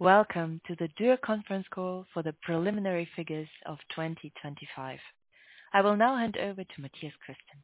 Welcome to the Dürr conference call for the preliminary figures of 2025. I will now hand over to Mathias Christen.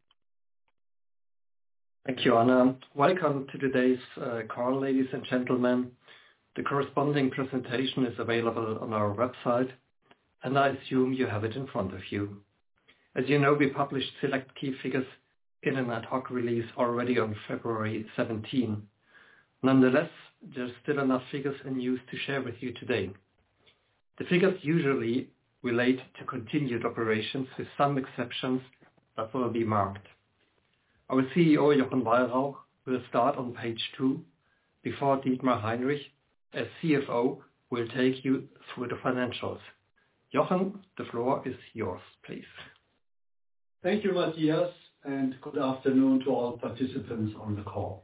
Thank you, Anna. Welcome to today's call, ladies and gentlemen. The corresponding presentation is available on our website, and I assume you have it in front of you. As you know, we published select key figures in an ad hoc release already on February 17. Nonetheless, there's still enough figures and news to share with you today. The figures usually relate to continued operations with some exceptions that will be marked. Our CEO, Jochen Weyrauch, will start on page 2 before Dietmar Heinrich, as CFO, will take you through the financials. Jochen, the floor is yours, please. Thank you, Matthias, and good afternoon to all participants on the call.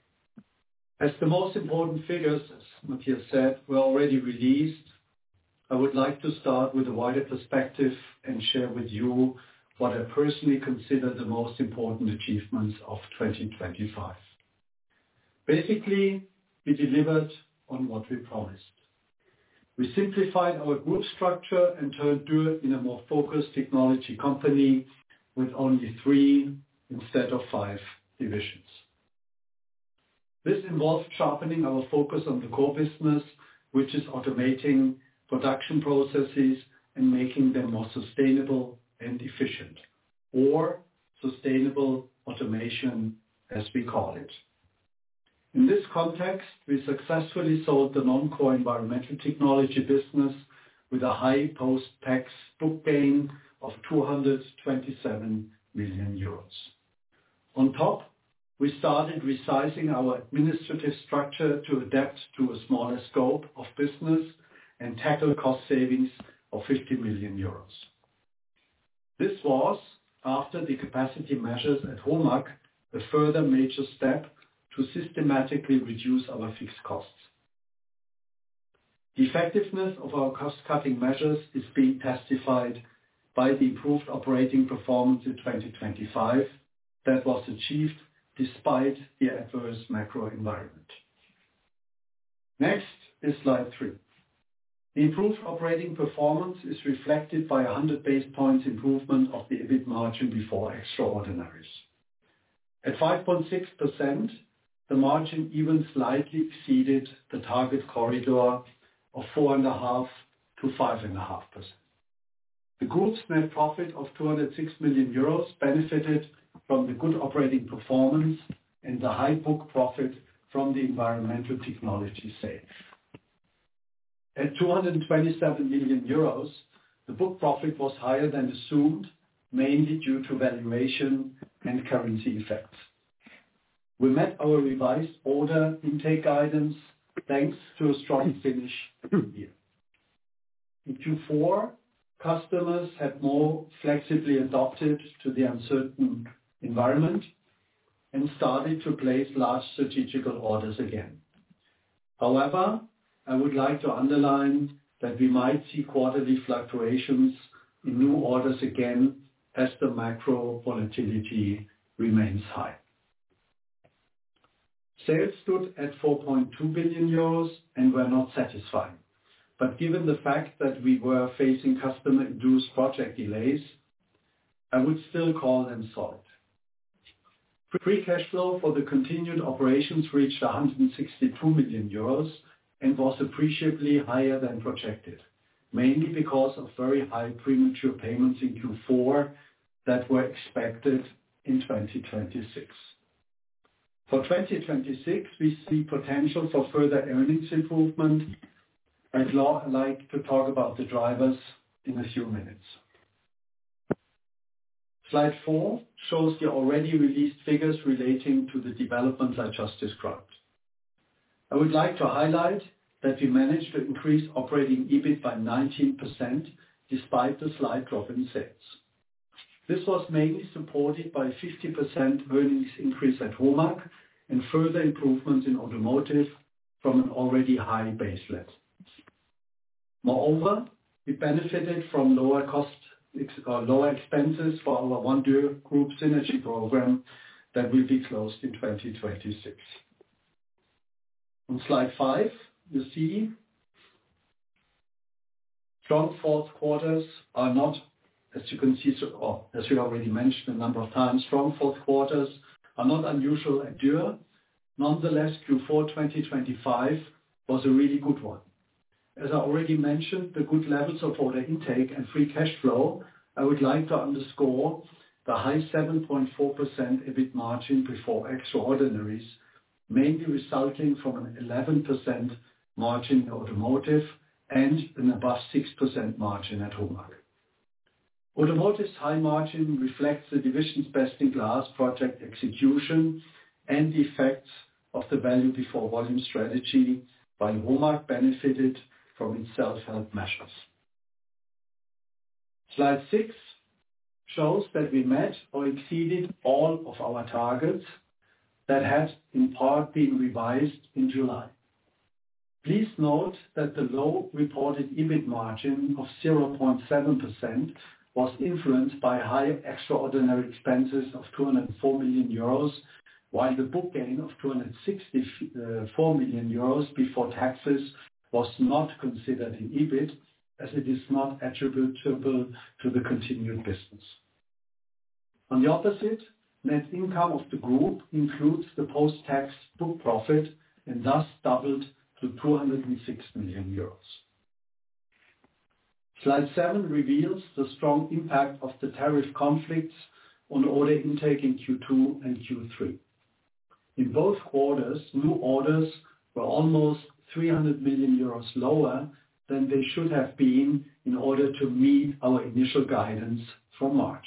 As the most important figures, as Matthias said, were already released, I would like to start with a wider perspective and share with you what I personally consider the most important achievements of 2025. Basically, we delivered on what we promised. We simplified our group structure and turned Dürr in a more focused technology company with only 3 instead of 5 divisions. This involved sharpening our focus on the core business, which is automating production processes and making them more sustainable and efficient, or sustainable automation, as we call it. In this context, we successfully sold the non-core environmental technology business with a high post-tax book gain of 227 million euros. On top, we started resizing our administrative structure to adapt to a smaller scope of business and tackle cost savings of 50 million euros. This was, after the capacity measures at HOMAG, a further major step to systematically reduce our fixed costs. The effectiveness of our cost-cutting measures is being testified by the improved operating performance in 2025 that was achieved despite the adverse macro environment. Next is slide 3. The improved operating performance is reflected by 100 basis points improvement of the EBIT margin before extraordinaries. At 5.6%, the margin even slightly exceeded the target corridor of 4.5% to 5.5%. The group's net profit of 206 million euros benefited from the good operating performance and the high book profit from the environmental technology sale. At 227 million euros, the book profit was higher than assumed, mainly due to valuation and currency effects. We met our revised order intake guidance thanks to a strong finish here. In Q4, customers have more flexibly adapted to the uncertain environment and started to place large strategical orders again. However, I would like to underline that we might see quarterly fluctuations in new orders again as the macro volatility remains high. Sales stood at 4.2 billion euros and were not satisfying. But given the fact that we were facing customer-induced project delays, I would still call them solid. Free cash flow for the continued operations reached 162 million euros and was appreciably higher than projected, mainly because of very high premature payments in Q4 that were expected in 2026. For 2026, we see potential for further earnings improvement. I'd like to talk about the drivers in a few minutes. Slide 4 shows the already released figures relating to the developments I just described. I would like to highlight that we managed to increase operating EBIT by 19% despite the slight drop in sales. This was mainly supported by a 50% earnings increase at HOMAG and further improvements in automotive from an already high base level. Moreover, we benefited from lower expenses for our One Dürr Group synergy program that will be closed in 2026. On slide 5, you see Strong fourth quarters are not, as you can see, or as we already mentioned a number of times, strong fourth quarters are not unusual at Dürr. Nonetheless, Q4 2025 was a really good one. As I already mentioned, the good levels of order intake and free cash flow, I would like to underscore the high 7.4% EBIT margin before extraordinaries, mainly resulting from an 11% margin in automotive and an above 6% margin at HOMAG. Automotive's high margin reflects the division's best-in-class project execution and the effects of the value before volume strategy, while HOMAG benefited from its self-help measures. Slide 6 shows that we met or exceeded all of our targets that had in part been revised in July. Please note that the low reported EBIT margin of 0.7% was influenced by high extraordinary expenses of 204 million euros, while the book gain of 264 million euros before taxes was not considered in EBIT, as it is not attributable to the continued business. On the opposite, net income of the group includes the post-tax book profit and thus doubled to 206 million euros. Slide 7 reveals the strong impact of the tariff conflicts on order intake in Q2 and Q3. In both quarters, new orders were almost 300 million euros lower than they should have been in order to meet our initial guidance from March.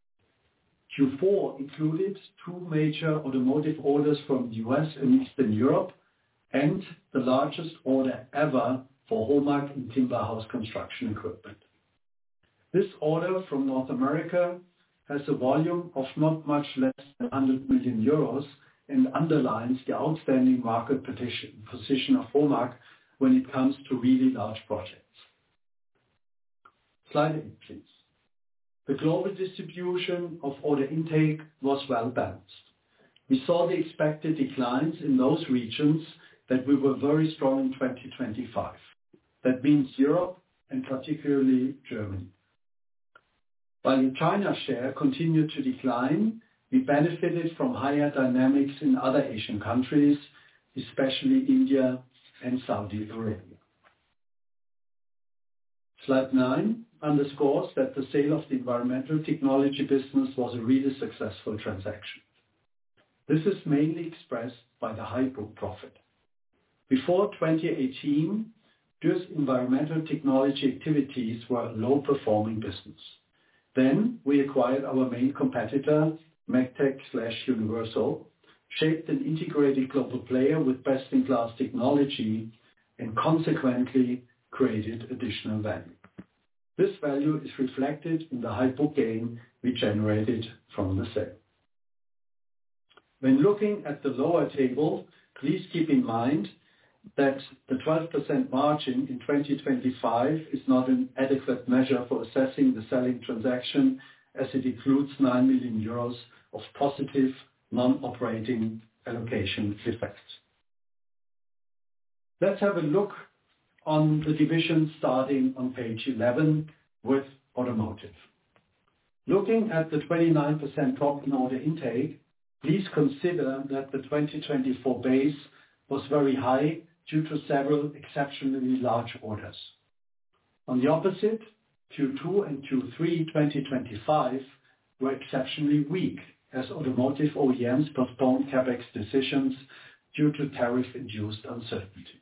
Q4 included 2 major automotive orders from the US and Eastern Europe, and the largest order ever for HOMAG in timber house construction equipment. This order from North America has a volume of not much less than 100 million euros and underlines the outstanding market position of HOMAG when it comes to really large projects. Slide 8, please. The global distribution of order intake was well balanced. We saw the expected declines in those regions that we were very strong in 2025. That means Europe and particularly Germany. While the China share continued to decline, we benefited from higher dynamics in other Asian countries, especially India and Saudi Arabia. Slide 9 underscores that the sale of the environmental technology business was a really successful transaction. This is mainly expressed by the high book profit. Before 2018, Dürr's environmental technology activities were a low-performing business. Then we acquired our main competitor, Megtec/Universal, shaped an integrated global player with best-in-class technology, and consequently created additional value. This value is reflected in the high book gain we generated from the sale. When looking at the lower table, please keep in mind that the 12% margin in 2025 is not an adequate measure for assessing the selling transaction, as it includes 9 million euros of positive non-operating allocation effects. Let's have a look on the division starting on page 11 with automotive. Looking at the 29% drop in order intake, please consider that the 2024 base was very high due to several exceptionally large orders. On the opposite, Q2 and Q3 2025 were exceptionally weak as automotive OEMs postponed CapEx decisions due to tariff-induced uncertainty.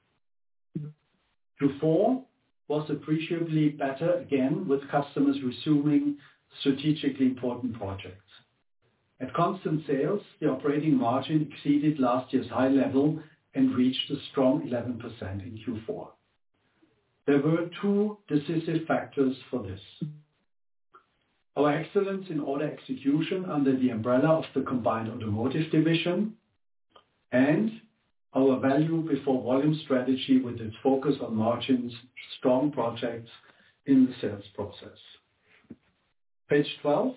Q4 was appreciably better again, with customers resuming strategically important projects. At constant sales, the operating margin exceeded last year's high level and reached a strong 11% in Q4. There were 2 decisive factors for this. Our excellence in order execution under the umbrella of the combined automotive division, and our value before volume strategy with its focus on margins, strong projects in the sales process. Page 12.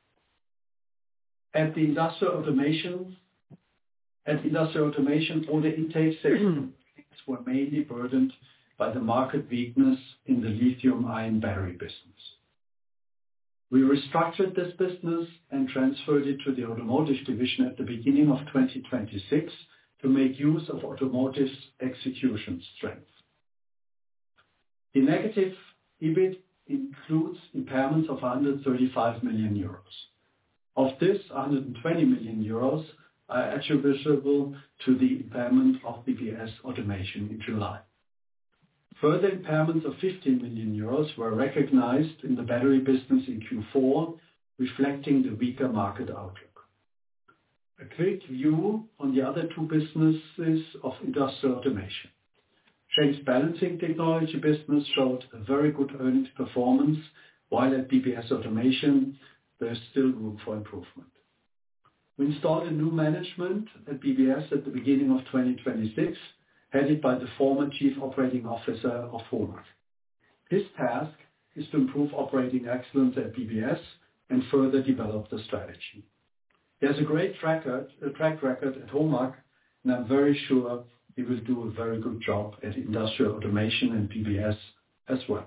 At industrial automation, order intake sales were mainly burdened by the market weakness in the lithium-ion battery business. We restructured this business and transferred it to the automotive division at the beginning of 2026 to make use of automotive's execution strength. The negative EBIT includes impairments of 135 million euros. Of this, 120 million euros are attributable to the impairment of BBS Automation in July. Further impairments of 15 million euros were recognized in the battery business in Q4, reflecting the weaker market outlook. A quick view on the other two businesses of Industrial Automation. Schenck's balancing technology business showed a very good earnings performance, while at BBS Automation, there is still room for improvement. We installed a new management at BBS at the beginning of 2026, headed by the former Chief Operating Officer of HOMAG. His task is to improve operating excellence at BBS and further develop the strategy. He has a great track record at HOMAG, and I'm very sure he will do a very good job at Industrial Automation and BBS as well.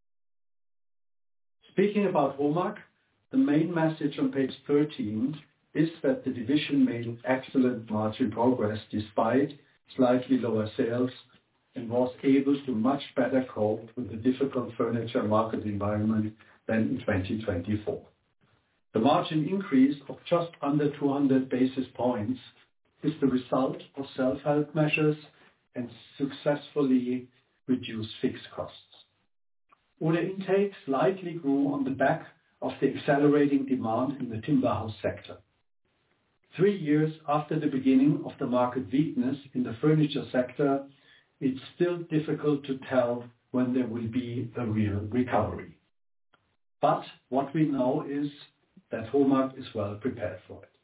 Speaking about HOMAG, the main message on page 13 is that the division made excellent margin progress despite slightly lower sales and was able to much better cope with the difficult furniture market environment than in 2024. The margin increase of just under 200 basis points is the result of self-help measures and successfully reduced fixed costs. Order intake slightly grew on the back of the accelerating demand in the timber house sector. 3 years after the beginning of the market weakness in the furniture sector, it's still difficult to tell when there will be a real recovery. But what we know is that HOMAG is well prepared for it.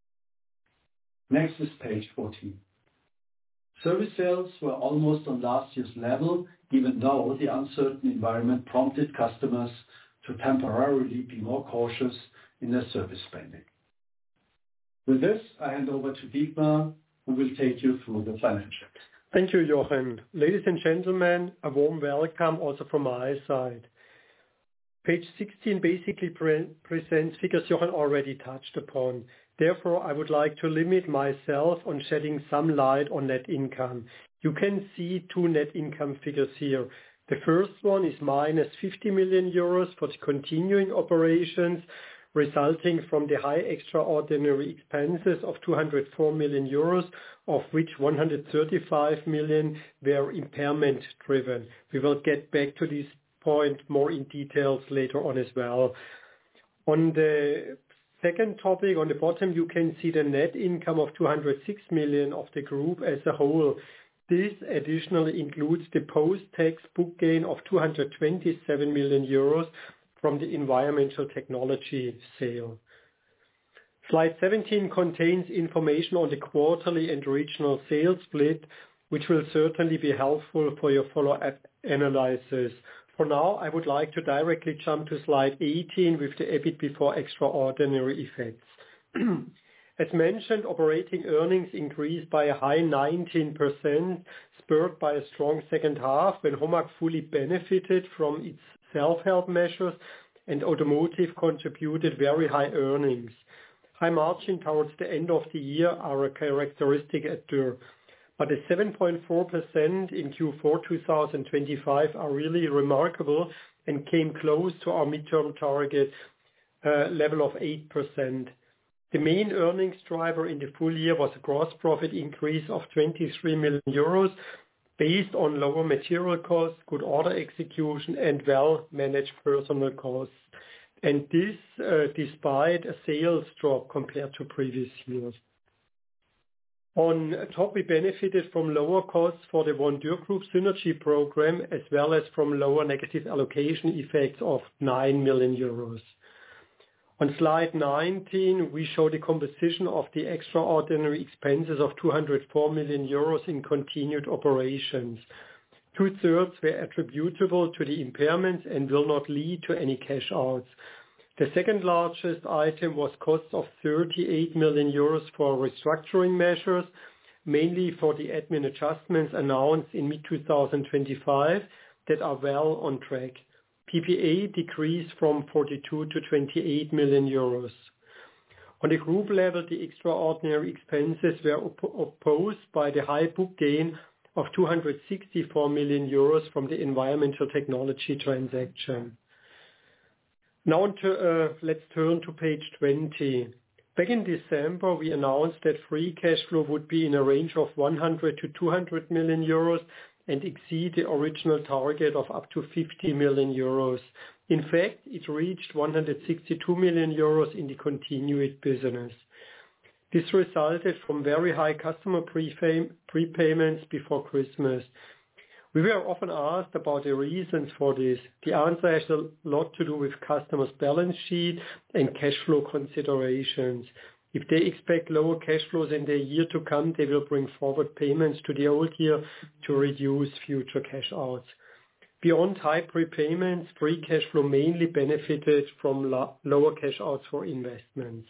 Next is page 14. Service sales were almost on last year's level, even though the uncertain environment prompted customers to temporarily be more cautious in their service spending. With this, I hand over to Dietmar, who will take you through the financials. Thank you, Jochen. Ladies and gentlemen, a warm welcome also from my side. Page 16 basically presents figures Jochen already touched upon. Therefore, I would like to limit myself on shedding some light on net income. You can see two net income figures here. The first one is minus 50 million euros for the continuing operations, resulting from the high extraordinary expenses of 204 million euros, of which 135 million were impairment driven. We will get back to this point more in details later on as well. On the second topic, on the bottom, you can see the net income of 206 million of the group as a whole. This additionally includes the post-tax book gain of 227 million euros from the environmental technology sale. Slide 17 contains information on the quarterly and regional sales split, which will certainly be helpful for your follow-up analysis. For now, I would like to directly jump to slide 18 with the EBIT before extraordinary effects. As mentioned, operating earnings increased by a high 19%, spurred by a strong second half when HOMAG fully benefited from its self-help measures and automotive contributed very high earnings. High margin towards the end of the year are a characteristic at Dürr, but the 7.4% in Q4 2025 are really remarkable and came close to our midterm target level of 8%. The main earnings driver in the full year was a gross profit increase of 23 million euros based on lower material costs, good order execution, and well-managed personnel costs. And this despite a sales drop compared to previous years. On top, we benefited from lower costs for the One Dürr Group synergy program, as well as from lower negative allocation effects of 9 million euros. On slide 19, we show the composition of the extraordinary expenses of 204 million euros in continued operations. 2/3 were attributable to the impairments and will not lead to any cash outs. The second largest item was costs of 38 million euros for restructuring measures, mainly for the admin adjustments announced in mid-2025 that are well on track. PPA decreased from 42 to 28 million euros. On the group level, the extraordinary expenses were opposed by the high book gain of 264 million euros from the environmental technology transaction. Now let's turn to page 20. Back in December, we announced that free cash flow would be in a range of 100 to 200 million euros and exceed the original target of up to 50 million euros. In fact, it reached 162 million euros in the continued business. This resulted from very high customer prepayments before Christmas. We were often asked about the reasons for this. The answer has a lot to do with customers' balance sheet and cash flow considerations. If they expect lower cash flows in the year to come, they will bring forward payments to the old year to reduce future cash outs. Beyond high prepayments, free cash flow mainly benefited from lower cash outs for investments.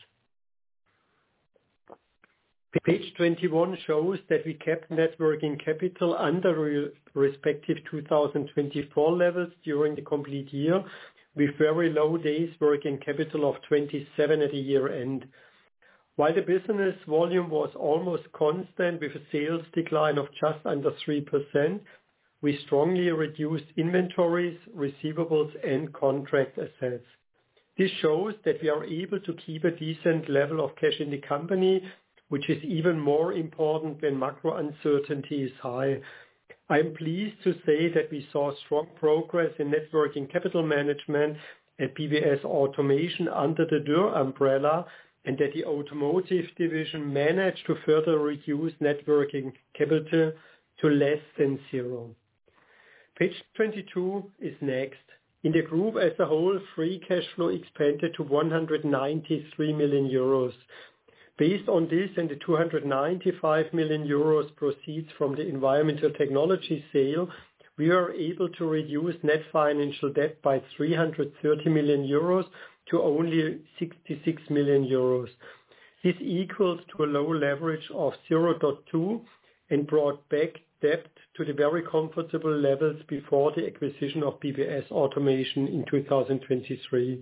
Page 21 shows that we kept net working capital under respective 2024 levels during the complete year, with very low days working capital of 27 at the year end. While the business volume was almost constant with a sales decline of just under 3%, we strongly reduced inventories, receivables, and contract assets. This shows that we are able to keep a decent level of cash in the company, which is even more important when macro uncertainty is high. I am pleased to say that we saw strong progress in net working capital management at BBS Automation under the Dürr umbrella, and that the automotive division managed to further reduce net working capital to less than zero. Page 22 is next. In the group as a whole, free cash flow expanded to 193 million euros. Based on this and the 295 million euros proceeds from the environmental technology sale, we are able to reduce net financial debt by 330 million euros to only 66 million euros. This equals to a low leverage of 0.2 and brought back debt to the very comfortable levels before the acquisition of BBS Automation in 2023.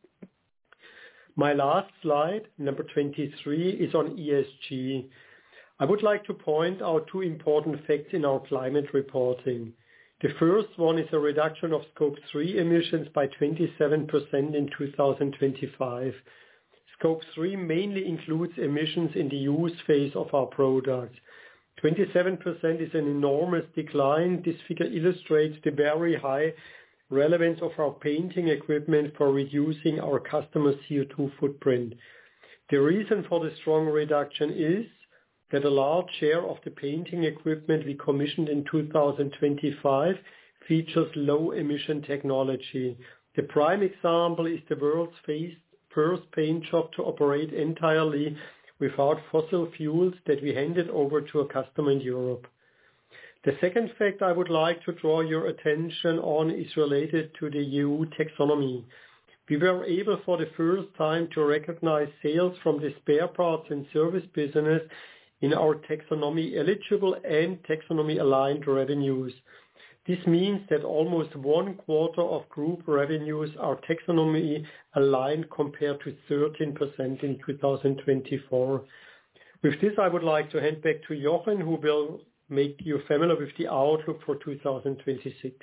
My last slide, number 23, is on ESG. I would like to point out two important facts in our climate reporting. The first one is a reduction of Scope 3 emissions by 27% in 2025. Scope 3 mainly includes emissions in the use phase of our products. 27% is an enormous decline. This figure illustrates the very high relevance of our painting equipment for reducing our customers' CO2 footprint. The reason for the strong reduction is that a large share of the painting equipment we commissioned in 2025 features low emission technology. The prime example is the world's first paint shop to operate entirely without fossil fuels that we handed over to a customer in Europe. The second fact I would like to draw your attention on is related to the EU taxonomy. We were able for the first time to recognize sales from the spare parts and service business in our taxonomy eligible and taxonomy aligned revenues. This means that almost 1/4 of group revenues are taxonomy aligned compared to 13% in 2024. With this, I would like to hand back to Jochen, who will make you familiar with the outlook for 2026.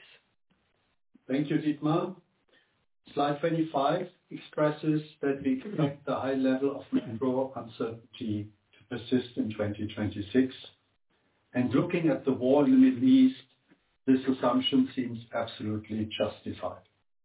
Thank you, Dietmar. Slide 25 expresses that we expect the high level of macro uncertainty to persist in 2026. And looking at the war in the Middle East, this assumption seems absolutely justified.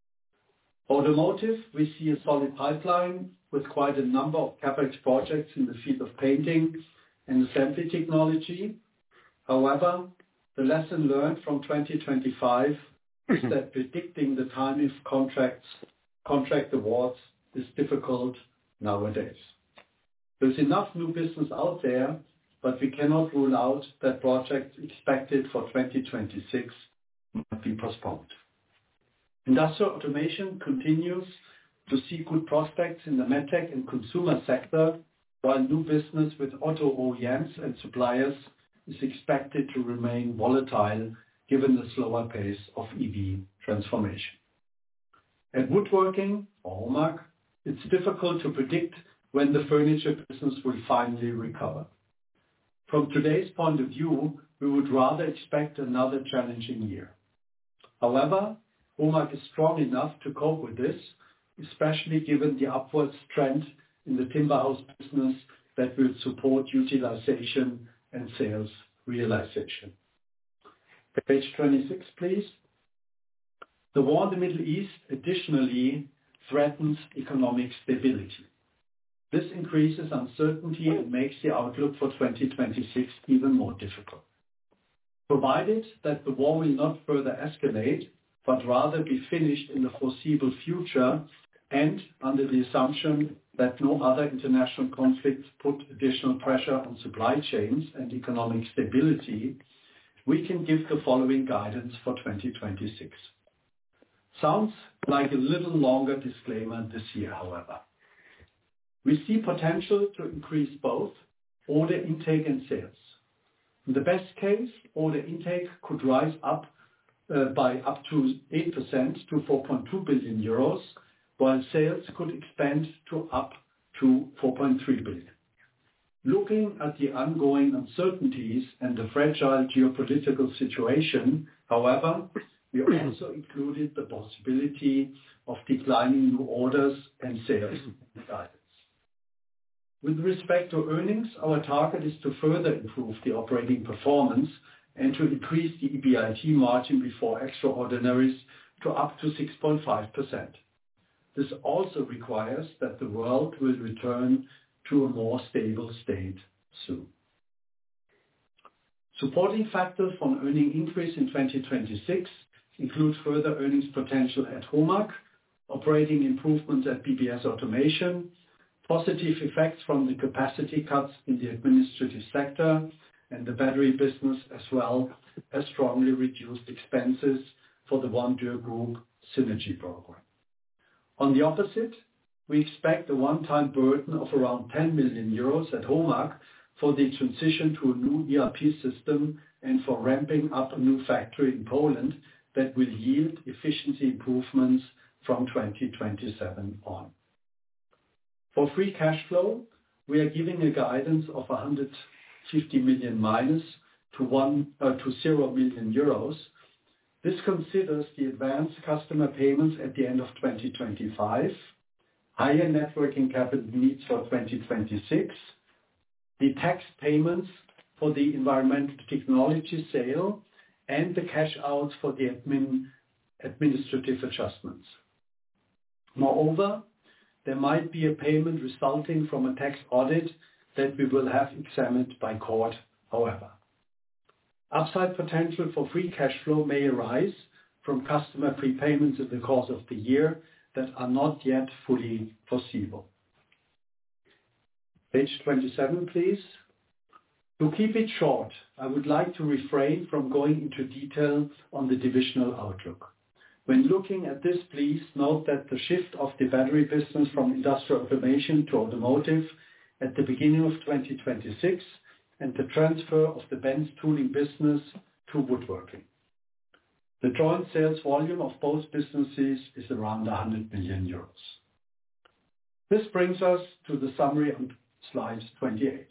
Automotive, we see a solid pipeline with quite a number of CapEx projects in the field of painting and assembly technology. However, the lesson learned from 2025 is that predicting the timing of contract awards is difficult nowadays. There's enough new business out there, but we cannot rule out that projects expected for 2026 might be postponed. Industrial automation continues to see good prospects in the medtech and consumer sector, while new business with auto OEMs and suppliers is expected to remain volatile given the slower pace of EV transformation. At Woodworking, or HOMAG, it's difficult to predict when the furniture business will finally recover. From today's point of view, we would rather expect another challenging year. However, HOMAG is strong enough to cope with this, especially given the upwards trend in the timber house business that will support utilization and sales realization. Page 26, please. The war in the Middle East additionally threatens economic stability. This increases uncertainty and makes the outlook for 2026 even more difficult. Provided that the war will not further escalate, but rather be finished in the foreseeable future, and under the assumption that no other international conflicts put additional pressure on supply chains and economic stability, we can give the following guidance for 2026. Sounds like a little longer disclaimer this year, however. We see potential to increase both order intake and sales. In the best case, order intake could rise up by up to 8% to 4.2 billion euros, while sales could expand to up to 4.3 billion. Looking at the ongoing uncertainties and the fragile geopolitical situation, however, we also included the possibility of declining new orders and sales in the guidance. With respect to earnings, our target is to further improve the operating performance and to increase the EBIT margin before extraordinaries to up to 6.5%. This also requires that the world will return to a more stable state soon. Supporting factors for an earning increase in 2026 include further earnings potential at HOMAG, operating improvements at BBS Automation, positive effects from the capacity cuts in the administrative sector and the battery business, as well as strongly reduced expenses for the One Dürr Group synergy program. On the opposite, we expect a one-time burden of around 10 million euros at HOMAG for the transition to a new ERP system and for ramping up a new factory in Poland that will yield efficiency improvements from 2027 on. For free cash flow, we are giving a guidance of 150 million minus to 0 million euros. This considers the advanced customer payments at the end of 2025, higher net working capital needs for 2026, the tax payments for the environmental technology sale, and the cash outs for the administrative adjustments. Moreover, there might be a payment resulting from a tax audit that we will have examined by court, however. Upside potential for free cash flow may arise from customer prepayments in the course of the year that are not yet fully foreseeable. Page 27, please. To keep it short, I would like to refrain from going into detail on the divisional outlook. When looking at this, please note that the shift of the battery business from industrial automation to automotive at the beginning of 2026 and the transfer of the Benz tooling business to woodworking. The joint sales volume of both businesses is around 100 million euros. This brings us to the summary on slide 28.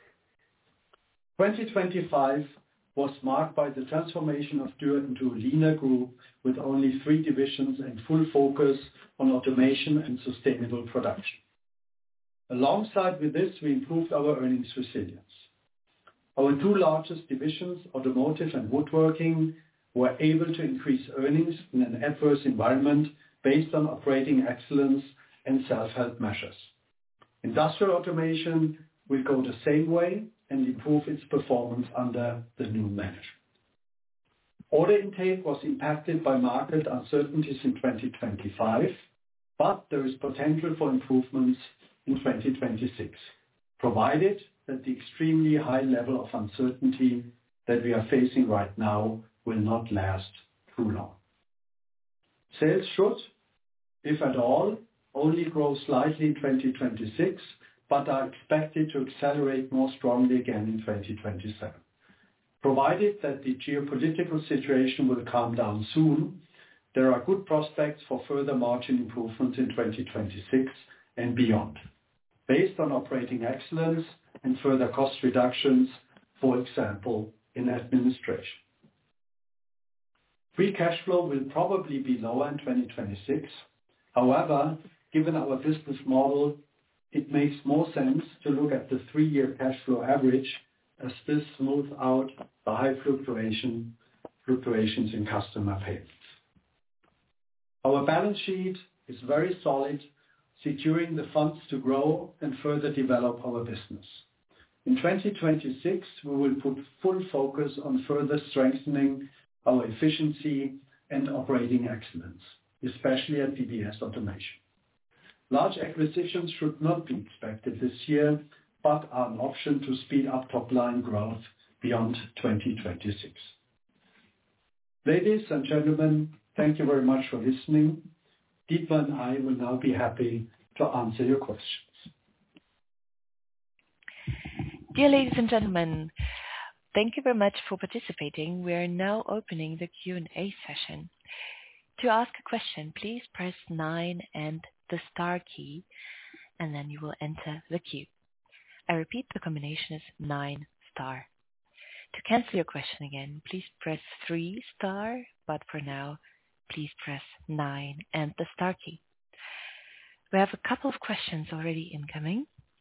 2025 was marked by the transformation of Dürr into a leaner group with only 3 divisions and full focus on automation and sustainable production. Alongside with this, we improved our earnings resilience. Our 2 largest divisions, automotive and woodworking, were able to increase earnings in an adverse environment based on operating excellence and self-help measures. Industrial automation will go the same way and improve its performance under the new management. Order intake was impacted by market uncertainties in 2025, but there is potential for improvements in 2026, provided that the extremely high level of uncertainty that we are facing right now will not last too long. Sales should, if at all, only grow slightly in 2026, but are expected to accelerate more strongly again in 2027. Provided that the geopolitical situation will calm down soon, there are good prospects for further margin improvements in 2026 and beyond, based on operating excellence and further cost reductions, for example, in administration. Free cash flow will probably be lower in 2026. However, given our business model, it makes more sense to look at the 3-year cash flow average, as this smooths out the high fluctuations in customer payments. Our balance sheet is very solid, securing the funds to grow and further develop our business. In 2026, we will put full focus on further strengthening our efficiency and operating excellence, especially at BBS Automation. Large acquisitions should not be expected this year, but are an option to speed up top-line growth beyond 2026. Ladies and gentlemen, thank you very much for listening. Dietmar and I will now be happy to answer your questions. Dear ladies and gentlemen, thank you very much for participating. We are now opening the Q&A session. To ask a question, please press 9 and the star key, and then you will enter the queue. I repeat, the combination is 9 star. To cancel your question again, please press 3 star, but for now, please press 9 and the star key. We have a couple of questions already incoming.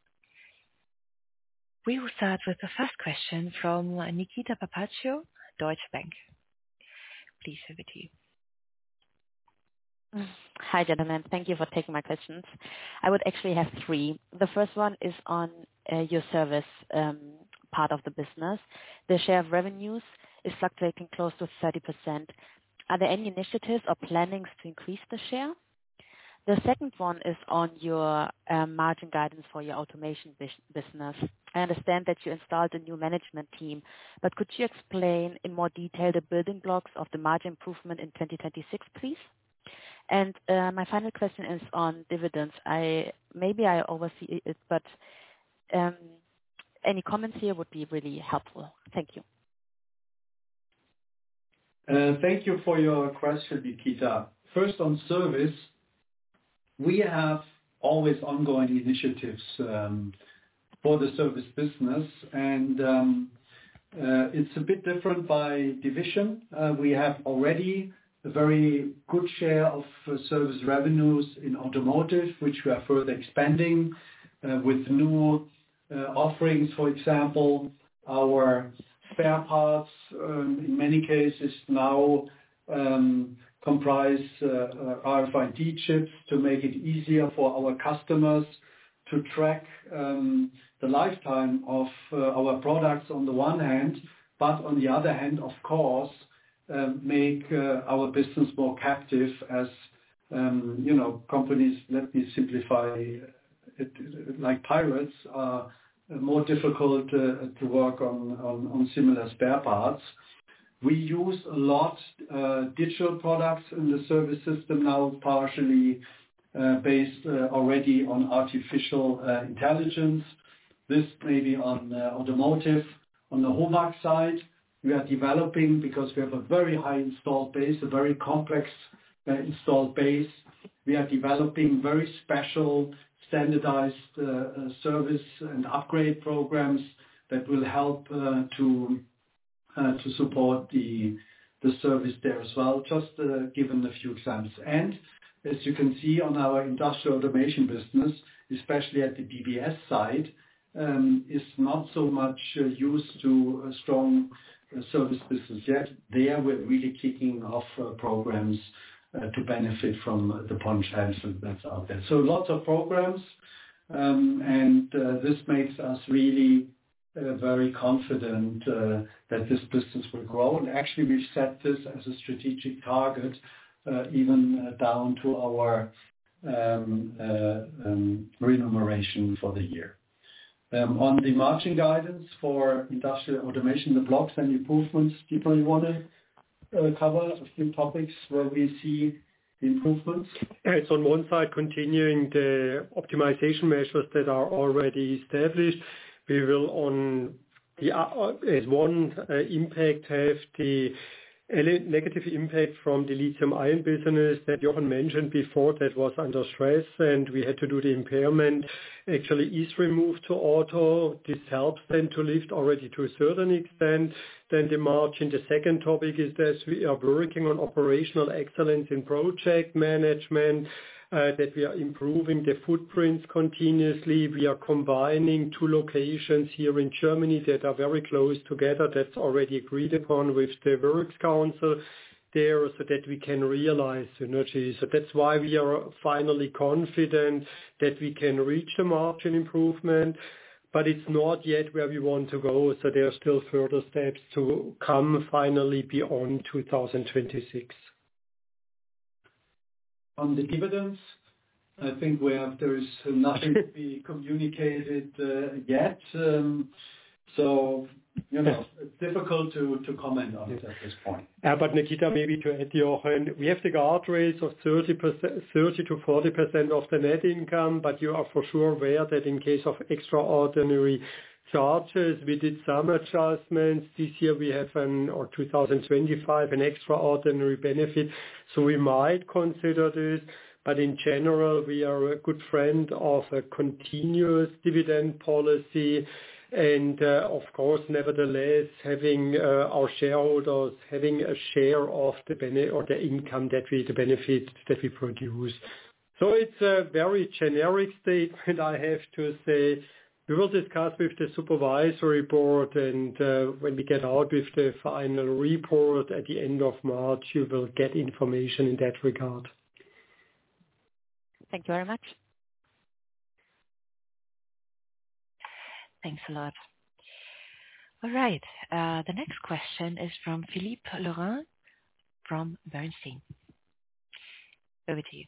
We will start with the first question from Nikita Papaccio, Deutsche Bank. Please, over to you. Hi, gentlemen. Thank you for taking my questions. I would actually have 3. The first one is on your service part of the business. The share of revenues is fluctuating close to 30%. Are there any initiatives or plannings to increase the share? The second one is on your margin guidance for your automation business. I understand that you installed a new management team, but could you explain in more detail the building blocks of the margin improvement in 2026, please? And my final question is on dividends. Maybe I oversee it, but any comments here would be really helpful. Thank you. Thank you for your question, Nikita. First, on service, we have always ongoing initiatives for the service business, and it's a bit different by division. We have already a very good share of service revenues in automotive, which we are further expanding with new offerings. For example, our spare parts in many cases now comprise RFID chips to make it easier for our customers to track the lifetime of our products on the one hand, but on the other hand, of course, make our business more captive as, companies, let me simplify it, like pirates, are more difficult to work on similar spare parts. We use a lot digital products in the service system now, partially based already on artificial intelligence. This may be on automotive. On the HOMAG side, we are developing, because we have a very high installed base, a very complex installed base. We are developing very special standardized service and upgrade programs that will help to support the service there as well, just given a few examples. And as you can see on our industrial automation business, especially at the BBS side, is not so much used to a strong service business yet. There we're really kicking off programs to benefit from the potential that's out there. So lots of programs, and this makes us really very confident that this business will grow. And actually, we've set this as a strategic target, even down to our remuneration for the year. On the margin guidance for industrial automation, the blocks and improvements, Dietmar, you want to cover a few topics where we see improvements? It's on one side continuing the optimization measures that are already established. We will, on as one impact have the negative impact from the lithium-ion business that Jochen mentioned before that was under stress, and we had to do the impairment. Actually, is removed to auto. This helps then to lift already to a certain extent. Then the margin. The second topic is that we are working on operational excellence in project management, that we are improving the footprints continuously. We are combining two locations here in Germany that are very close together. That's already agreed upon with the Works Council there, so that we can realize synergy. So that's why we are finally confident that we can reach the margin improvement, but it's not yet where we want to go. So there are still further steps to come finally beyond 2026. On the dividends, I think there is nothing to be communicated yet. So, it's difficult to comment on it at this point. But Nikita, maybe to add, Jochen, we have the guardrails of 30 to 40% of the net income, but you are for sure aware that in case of extraordinary charges, we did some adjustments. This year we have 2025, an extraordinary benefit. So we might consider this, but in general, we are a good friend of a continuous dividend policy. And of course, nevertheless, having our shareholders having a share of the income the benefit that we produce. So it's a very generic statement, I have to say. We will discuss with the supervisory board, and when we get out with the final report at the end of March, you will get information in that regard. Thank you very much. Thanks a lot. All right. The next question is from Philippe Laurent from Bernstein. Over to you.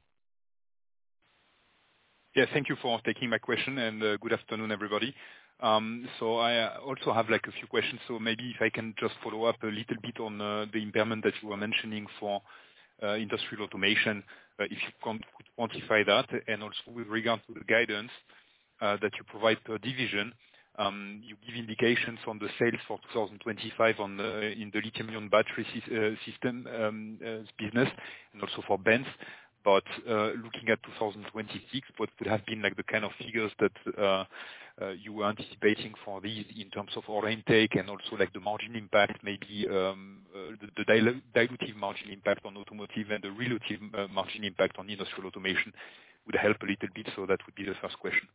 Yeah, thank you for taking my question, and good afternoon, everybody. So I also have a few questions. So maybe if I can just follow up a little bit on the impairment that you were mentioning for industrial automation, if you could quantify that, and also with regard to the guidance that you provide per division. You give indications on the sales for 2025 in the lithium-ion battery system business, and also for Benz. But looking at 2026, what would have been the kind of figures that you were anticipating for these in terms of order intake, and also the margin impact, maybe the dilutive margin impact on automotive and the relative margin impact on industrial automation would help a little bit. So that would be the first question.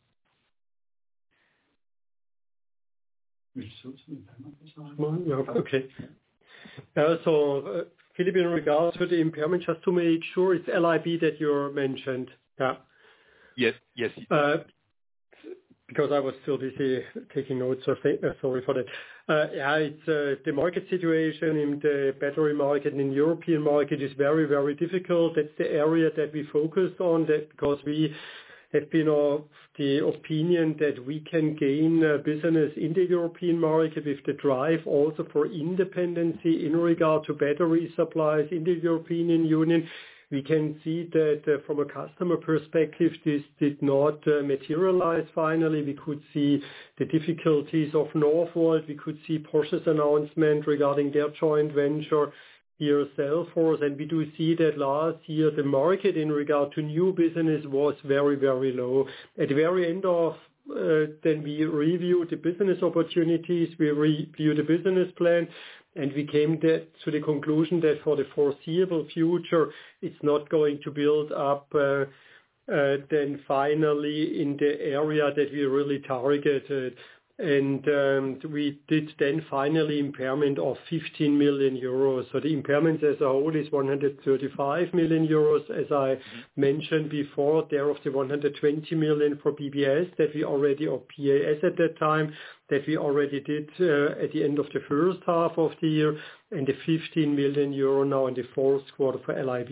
Okay. So, Philippe, in regards to the impairment, just to make sure, it's LIB that you mentioned. Yeah. Yes. Because I was still busy taking notes, so sorry for that. It's the market situation in the battery market, in the European market, is very, very difficult. That's the area that we focused on, because we have been of the opinion that we can gain business in the European market with the drive also for independency in regard to battery supplies in the European Union. We can see that from a customer perspective, this did not materialize finally. We could see the difficulties of Northvolt. We could see Porsche's announcement regarding their joint venture here, Cellforce, and we do see that last year the market in regard to new business was very, very low. At the very end of then we reviewed the business opportunities, we reviewed the business plan, and we came to the conclusion that for the foreseeable future, it's not going to build up then finally in the area that we really targeted. And we did then finally impairment of 15 million euros. So the impairment as a whole is 135 million euros, as I mentioned before. There of the 120 million for BBS that we already, or PAS at that time, that we already did at the end of the first half of the year, and the 15 million euro now in the fourth quarter for LIB.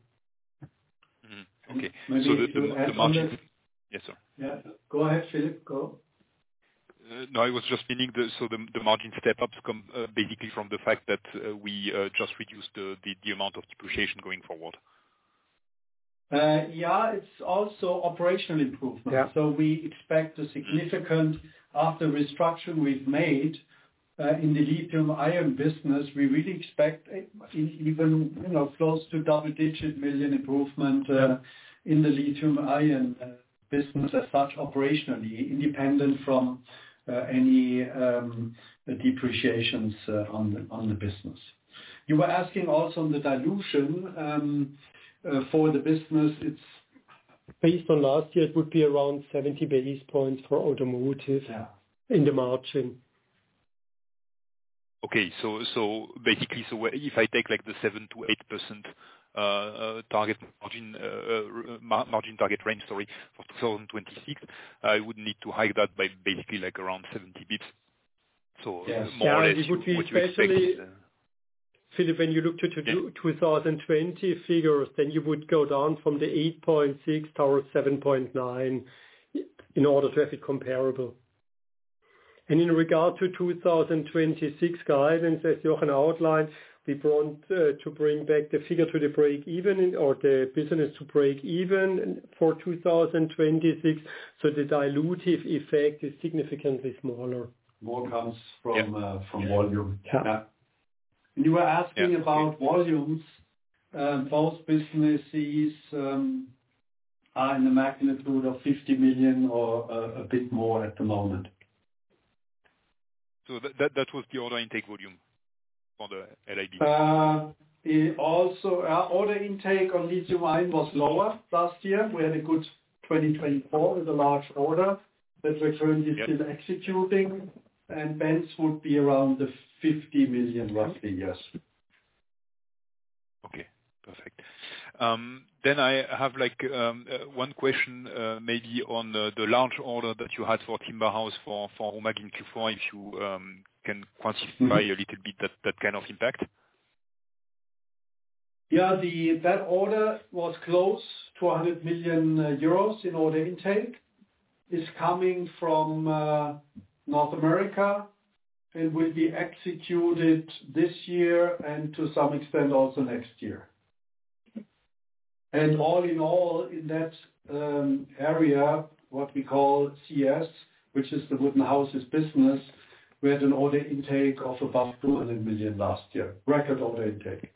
Okay. So the margin. Yes, sir. Yeah. Go ahead, Philip. Go. No, I was just meaning the margin step-ups come basically from the fact that we just reduced the amount of depreciation going forward. It's also operational improvement. Yeah. So we expect a significant, after restructuring we've made, in the lithium-ion business, we really expect even close to double-digit million improvement in the lithium-ion business as such operationally, independent from any depreciations on the business. You were asking also on the dilution for the business. It's based on last year, it would be around 70 basis points for automotive in the margin. Okay. So basically, if I take like the 7 to 8% target margin target range, for 2026, I would need to hike that by basically like around 70 basis points. So more or less, it would be what you especially, expect. Philip, when you look to 2020 figures, then you would go down from the 8.6 towards 7.9 in order to have it comparable. And in regard to 2026 guidance, as Jochen outlined, we want to bring back the figure to the break even or the business to break even for 2026. So the dilutive effect is significantly smaller. More comes from volume. Yeah. And you were asking about volumes. Both businesses are in the magnitude of 50 million or a bit more at the moment. So that was the order intake volume for the LIB. Also, order intake on lithium-ion was lower last year. We had a good 2024 with a large order that we're currently still executing, and Benz would be around the 50 million roughly, yes. Okay, perfect. Then I have like one question maybe on the large order that you had for Timber House for HOMAG in Q4, if you can quantify a little bit that kind of impact. Yeah, that order was close to 100 million euros in order intake. It's coming from North America and will be executed this year and to some extent also next year. And all in all, in that area, what we call CS, which is the wooden houses business, we had an order intake of about 200 million last year, record order intake.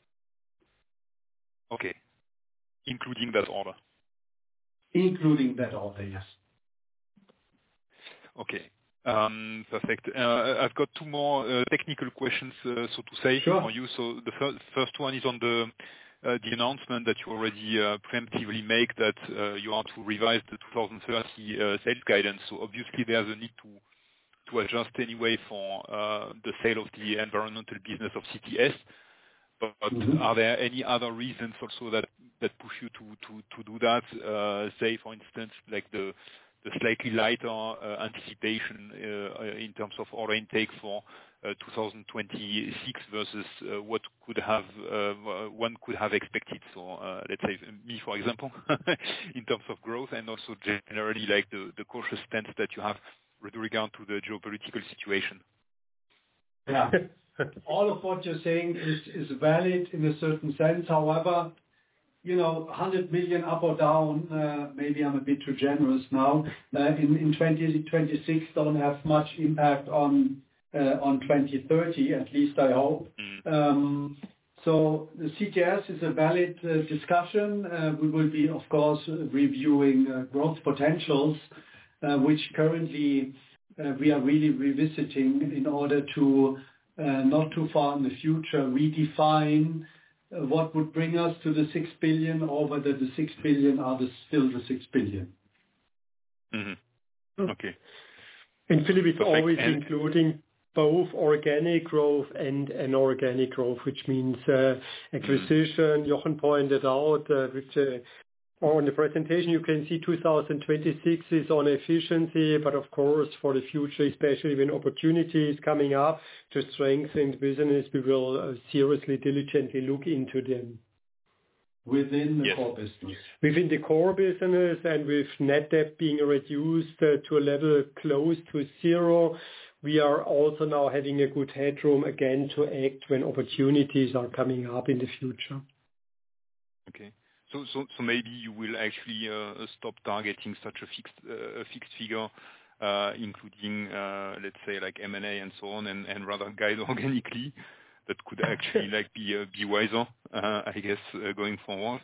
Okay, including that order? Including that order, yes. Okay, perfect. I've got two more technical questions, so to say, for you. So the first one is on the announcement that you already preemptively make that you are to revise the 2030 sales guidance. So obviously there's a need to adjust anyway for the sale of the environmental business of CTS. But are there any other reasons also that push you to do that? Say, for instance, like the slightly lighter anticipation in terms of order intake for 2026 versus what one could have expected. So let's say me, for example, in terms of growth, and also generally like the cautious stance that you have with regard to the geopolitical situation. Yeah, all of what you're saying is valid in a certain sense. However, 100 million up or down, maybe I'm a bit too generous now, in 2026 don't have much impact on 2030, at least I hope. So the CTS is a valid discussion. We will be, of course, reviewing growth potentials, which currently we are really revisiting in order to, not too far in the future, redefine what would bring us to the 6 billion, or whether the 6 billion are still the 6 billion. Okay. And Philip, it's always including both organic growth and inorganic growth, which means acquisition. Jochen pointed out on the presentation, you can see 2026 is on efficiency, but of course, for the future, especially when opportunities coming up to strengthen the business, we will seriously, diligently look into them. Within the core business. Within the core business, and with net debt being reduced to a level close to zero, we are also now having a good headroom again to act when opportunities are coming up in the future. Okay. So maybe you will actually stop targeting such a fixed figure including, let's say, like M&A and so on, and rather guide organically, that could actually like be wiser, I guess, going forward.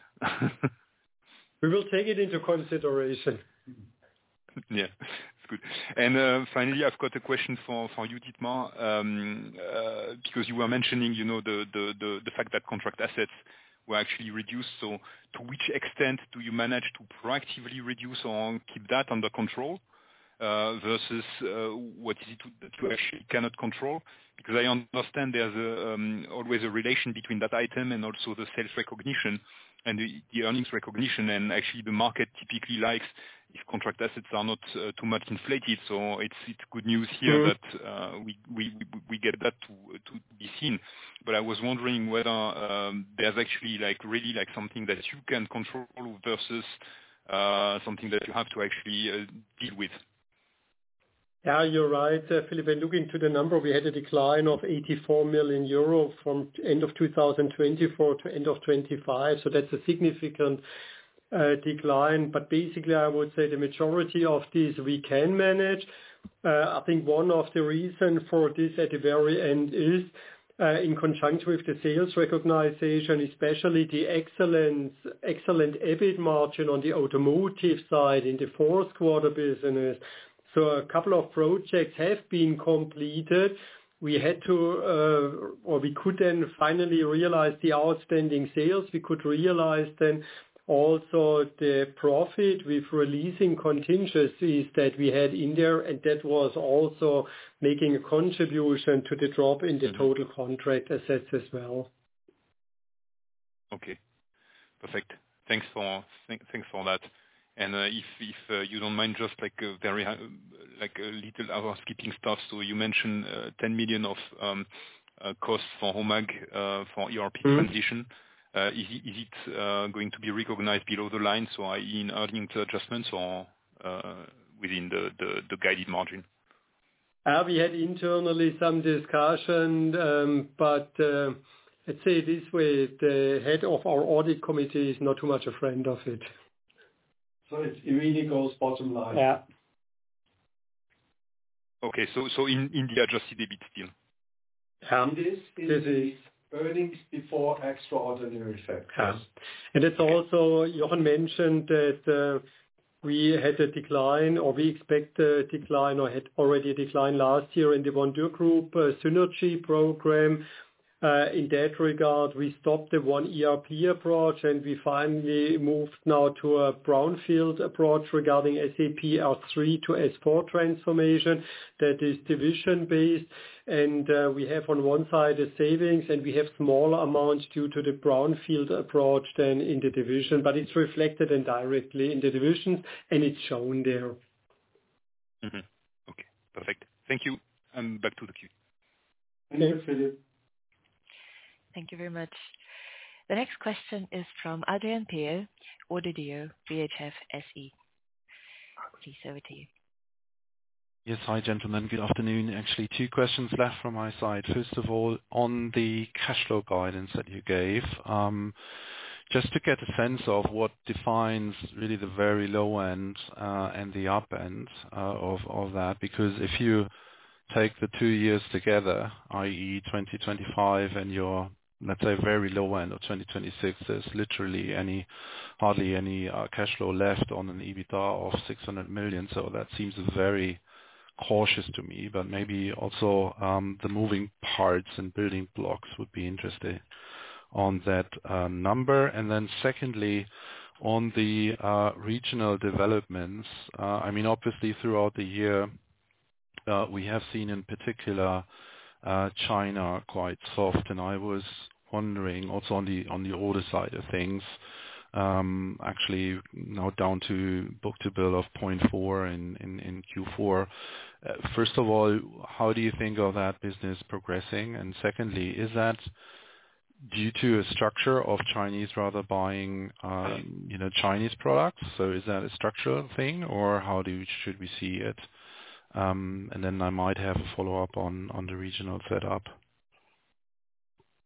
We will take it into consideration. Yeah, it's good. And finally, I've got a question for you, Dietmar, because you were mentioning, the fact that contract assets were actually reduced. So, to which extent do you manage to proactively reduce or keep that under control versus what is it that you actually cannot control? Because I understand there's always a relation between that item and also the sales recognition and the earnings recognition, and actually the market typically likes if contract assets are not too much inflated. So it's good news here that we get that to be seen. But I was wondering whether there's actually like really like something that you can control versus something that you have to actually deal with. Yeah, you're right, Philip. When looking to the number, we had a decline of 84 million euro from end of 2024 to end of 25. So that's a significant decline. But basically, I would say the majority of these we can manage. I think one of the reasons for this at the very end is in conjunction with the sales recognition, especially the excellent EBIT margin on the automotive side in the fourth quarter business. So a couple of projects have been completed. We had to, or we could then finally realize the outstanding sales. We could realize then also the profit with releasing contingencies that we had in there, and that was also making a contribution to the drop in the total contract assets as well. Okay, perfect. Thanks for that. And if you don't mind, just like a very like a little housekeeping stuff. So you mentioned 10 million of costs for HOMAG for ERP transition. Is it going to be recognized below the line, so i.e. in earnings adjustments, or within the guided margin? We had internally some discussion, but let's say it this way, the head of our audit committee is not too much a friend of it. So it really goes bottom line. Yeah. Okay, so in the adjusted EBIT still? It is earnings before extraordinary effects. Yeah. And it's also, Jochen mentioned that we had a decline, or we expect a decline, or had already a decline last year in the Von Dürr Group synergy program. In that regard, we stopped the one ERP approach, and we finally moved now to a brownfield approach regarding SAP R3 to S4 transformation that is division-based. And we have on one side a savings, and we have smaller amounts due to the brownfield approach than in the division, but it's reflected indirectly in the divisions, and it's shown there. Okay, perfect. Thank you. I'm back to the queue. Thank you, Philip. Thank you very much. The next question is from Adrian Pehl, ODDO BHF SE. Please, over to you. Yes, hi gentlemen, good afternoon. Actually, two questions left from my side. First of all, on the cash flow guidance that you gave, just to get a sense of what defines really the very low end and the up end of that, because if you take the 2 years together, i.e. 2025 and your, let's say, very low end of 2026, there's literally hardly any cash flow left on an EBITDA of 600 million. So that seems very cautious to me, but maybe also the moving parts and building blocks would be interesting on that number. And then secondly, on the regional developments, I mean, obviously throughout the year, we have seen in particular China quite soft, and I was wondering also on the order side of things, actually now down to book-to-bill of 0.4 in Q4. First of all, how do you think of that business progressing? And secondly, is that due to a structure of Chinese rather buying Chinese products? So is that a structural thing, or how should we see it? And then I might have a follow-up on the regional setup.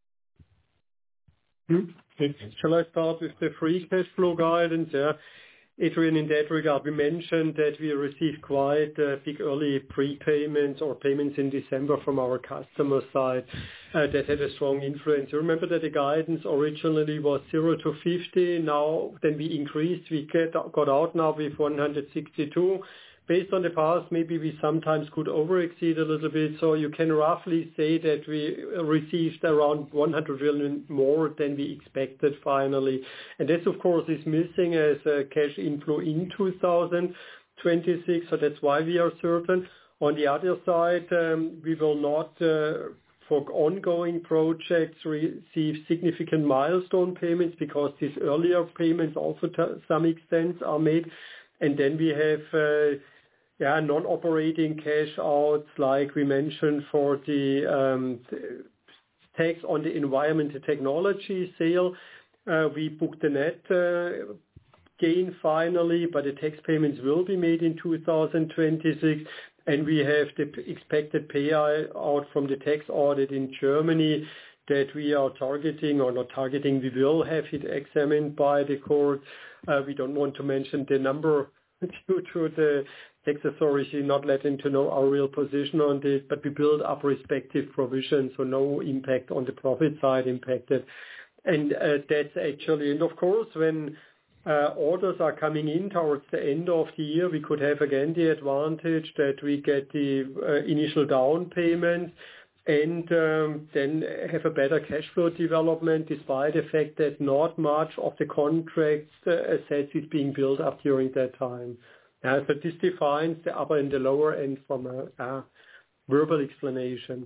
Shall I start with the free cash flow guidance? Yeah. Adrian, in that regard, we mentioned that we received quite big early prepayments or payments in December from our customer side that had a strong influence. You remember that the guidance originally was 0 to 50. Now, then we increased. We got out now with 162. Based on the past, maybe we sometimes could overexceed a little bit. So you can roughly say that we received around 100 million more than we expected finally. And this, of course, is missing as a cash inflow in 2026. So that's why we are certain. On the other side, we will not, for ongoing projects, receive significant milestone payments because these earlier payments also to some extent are made. And then we have non-operating cash outs, like we mentioned, for the tax on the environmental technology sale. We booked the net gain finally, but the tax payments will be made in 2026. And we have the expected payout from the tax audit in Germany that we are targeting, or not targeting, we will have it examined by the court. We don't want to mention the number due to the tax authority not letting to know our real position on this, but we build up respective provisions, so no impact on the profit side impacted. And that's actually, and of course, when orders are coming in towards the end of the year, we could have again the advantage that we get the initial down payment and then have a better cash flow development, despite the fact that not much of the contract assets is being built up during that time. So this defines the upper and the lower end from a verbal explanation.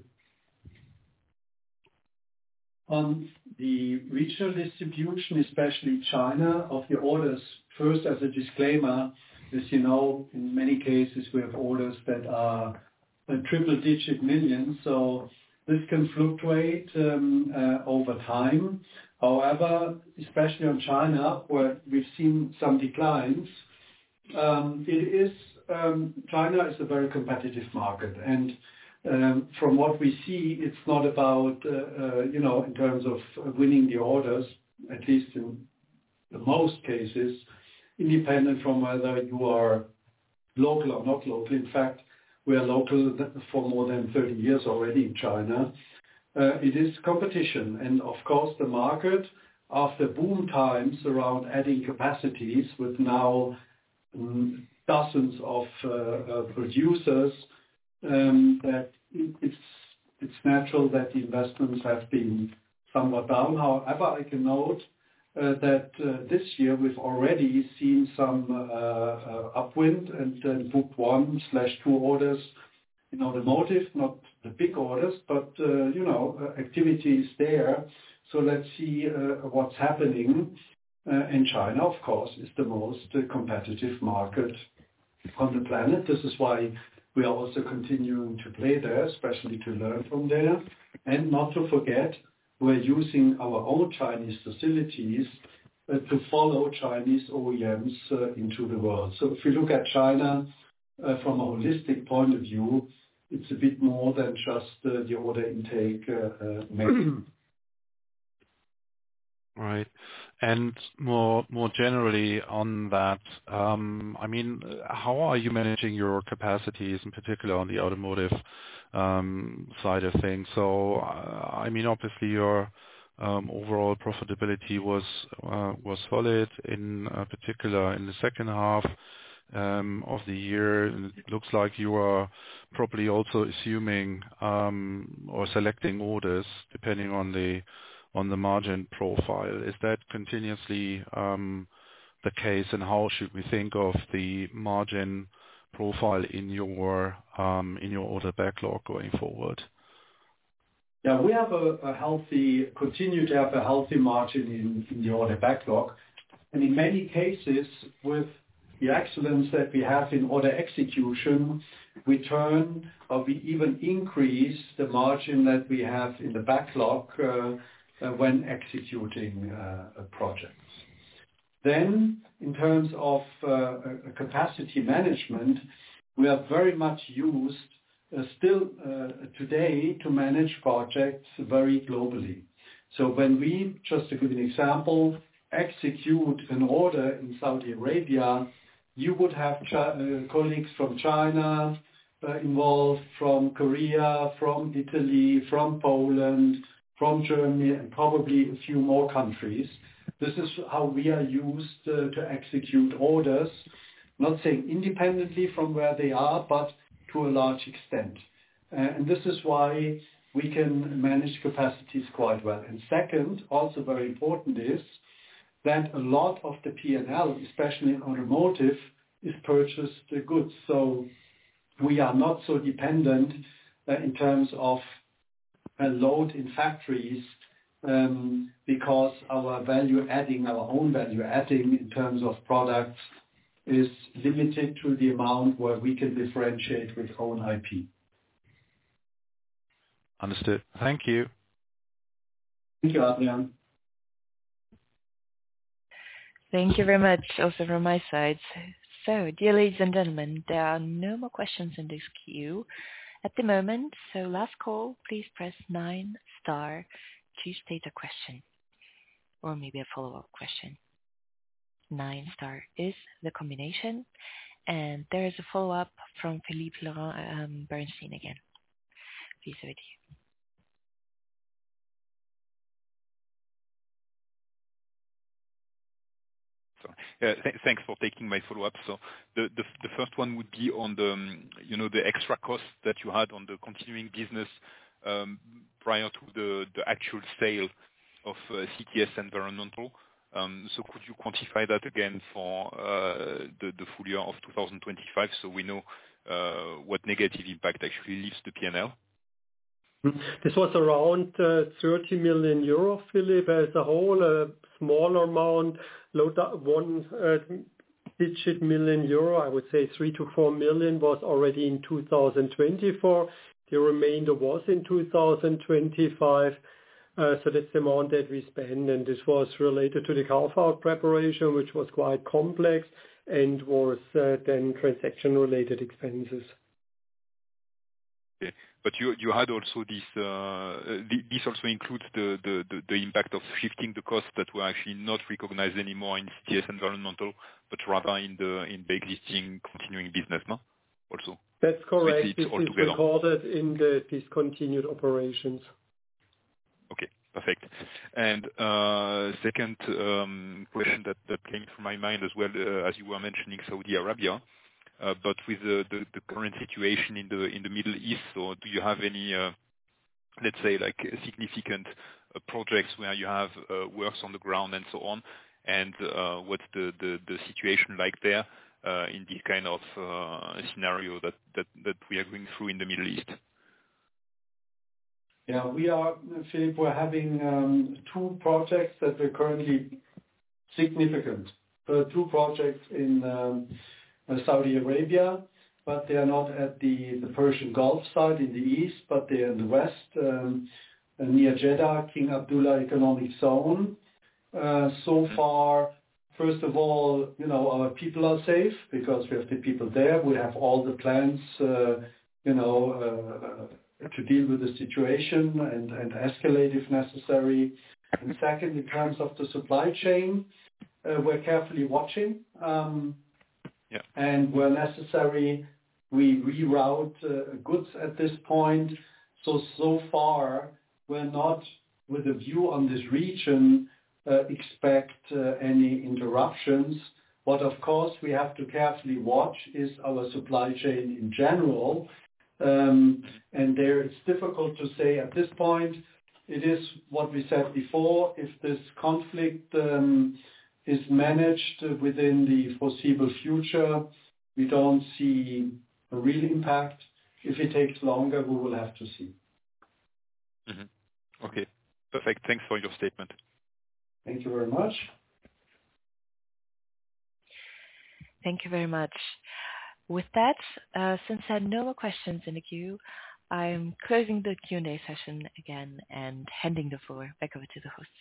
On the regional distribution, especially China, of the orders, first as a disclaimer, as you know, in many cases we have orders that are triple-digit millions, so this can fluctuate over time. However, especially on China, where we've seen some declines, China is a very competitive market, and from what we see, it's not about in terms of winning the orders, at least in the most cases, independent from whether you are local or not local. In fact, we are local for more than 30 years already in China. It is competition, and of course the market, after boom times around adding capacities with now dozens of producers, that it's natural that the investments have been somewhat down. However, I can note that this year we've already seen some upwind and booked 1/2 orders in automotive, not the big orders, but activity is there. So let's see what's happening. And China, of course, is the most competitive market on the planet. This is why we are also continuing to play there, especially to learn from there. And not to forget, we're using our own Chinese facilities to follow Chinese OEMs into the world. So if you look at China from a holistic point of view, it's a bit more than just the order intake mechanism. Right. And more generally on that, how are you managing your capacities, in particular on the automotive side of things? So, obviously your overall profitability was solid, in particular in the second half of the year. And it looks like you are probably also assuming or selecting orders depending on the margin profile. Is that continuously the case, and how should we think of the margin profile in your order backlog going forward? Yeah, we have continue to have a healthy margin in the order backlog. And in many cases, with the excellence that we have in order execution, we turn or we even increase the margin that we have in the backlog when executing projects. Then, in terms of capacity management, we are very much used still today to manage projects very globally. So when we, just to give an example, execute an order in Saudi Arabia, you would have colleagues from China involved, from Korea, from Italy, from Poland, from Germany, and probably a few more countries. This is how we are used to execute orders, not saying independently from where they are, but to a large extent. And this is why we can manage capacities quite well. And second, also very important, is that a lot of the P&L, especially in automotive, is purchased goods. So we are not so dependent in terms of a load in factories, because our own value adding in terms of products is limited to the amount where we can differentiate with own IP. Understood. Thank you. Thank you, Adrian. Thank you very much also from my side. So, dear ladies and gentlemen, there are no more questions in this queue at the moment. So last call, please press 9* to state a question or maybe a follow-up question. 9* is the combination. And there is a follow-up from Philippe Laurent Bernstein again. Please over to you. Thanks for taking my follow-up. So the first one would be on the extra costs that you had on the continuing business prior to the actual sale of CTS Environmental. So could you quantify that again for the full year of 2025, so we know what negative impact actually leaves the P&L? This was around 30 million euro, Philip, as a whole, a smaller amount, low one-digit million euro. I would say 3 to 4 million was already in 2024. The remainder was in 2025. So that's the amount that we spend, and this was related to the carve-out preparation, which was quite complex and was then transaction-related expenses. Okay. But you had also this also includes the impact of shifting the costs that were actually not recognized anymore in CTS Environmental, but rather in the existing continuing business, no? Also. That's correct. It's this all is together. recorded in the discontinued operations. Okay, perfect. And second question that came to my mind as well, as you were mentioning Saudi Arabia. But with the current situation in the Middle East, so do you have any, let's say, like significant projects where you have works on the ground and so on? And what's the situation like there in this kind of scenario that we are going through in the Middle East? Yeah, Philip, we're having 2 projects that are currently significant. 2 projects in Saudi Arabia, but they are not at the Persian Gulf side in the east, but they're in the west, near Jeddah, King Abdullah Economic Zone. So far, first of all, our people are safe because we have the people there. We have all the plans, to deal with the situation and escalate if necessary. And second, in terms of the supply chain, we're carefully watching. And where necessary, we reroute goods at this point. So far, we're not, with a view on this region, expect any interruptions. What, of course, we have to carefully watch is our supply chain in general. And there it's difficult to say at this point. It is what we said before. If this conflict is managed within the foreseeable future, we don't see a real impact. If it takes longer, we will have to see. Mm-hmm. Okay, perfect. Thanks for your statement. Thank you very much. Thank you very much. With that, since I have no more questions in the queue, I'm closing the Q&A session again and handing the floor back over to the hosts.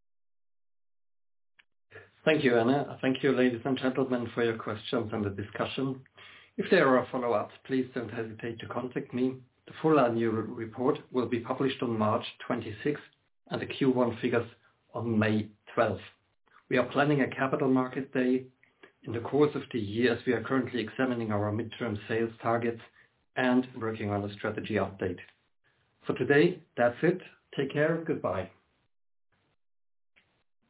Thank you, Anna. Thank you, ladies and gentlemen, for your questions and the discussion. If there are follow-ups, please don't hesitate to contact me. The full annual report will be published on March 26th and the Q1 figures on May 12th. We are planning a capital market day in the course of the year as we are currently examining our midterm sales targets and working on a strategy update. For today, that's it. Take care. Goodbye.